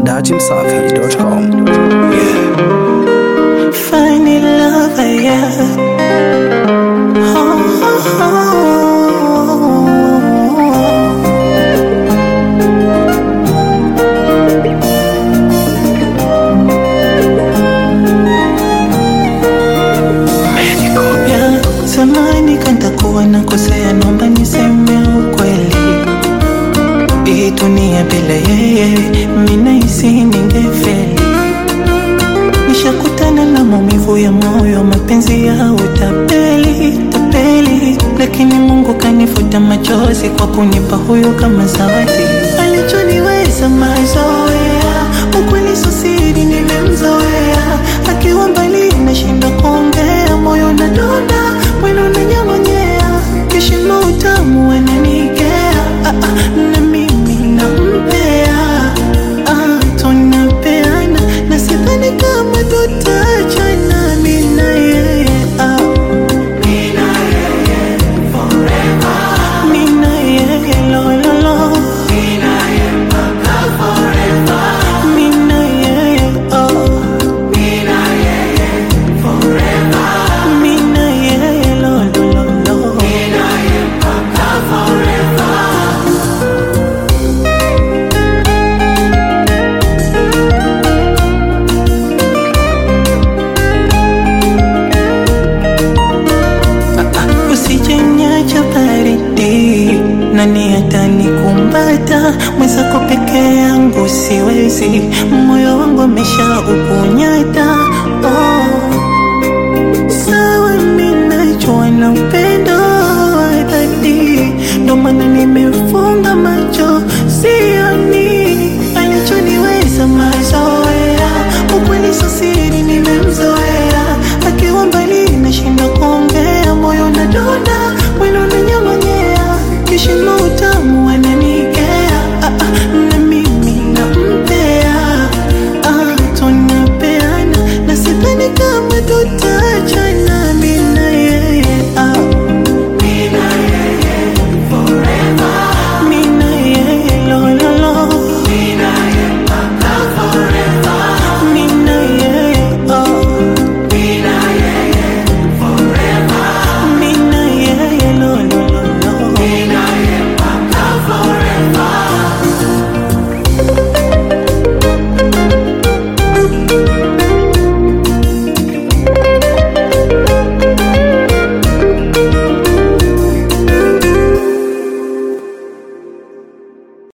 dachimsafi.com. Finding love, yeah. Zamani kantakuwa nakosea, naomba niseme ukweli. Hii dunia bila yeye mimi nahisi ningefeli. Nishakutana na maumivu ya moyo, mapenzi ya utapeli, lakini Mungu kanifuta machozi kwa kunipa huyu kama zawadi. Alichoniweza mazoea, ukweli sio siri, nimemzoea. Akiwa mbali nashinda kuongea, moyo unadonda, mwili unanyamanyea, kishimo utamu ananikea, na mimi nampea, tunapeana, na sidhani kama tutachana mimi na yeye, forever, mimi na yeye, lo lo lo, mimi na yeye mpaka forever, mimi na yeye, mimi na yeye forever, mimi na yeye, lo lo lo lo, mimi na yeye mpaka forever. Usijeniacha baridi, nani atanikumbata? Mwenzako peke yangu siwezi, moyo wangu umeshaukunyata. Sawa mimi najua nampenda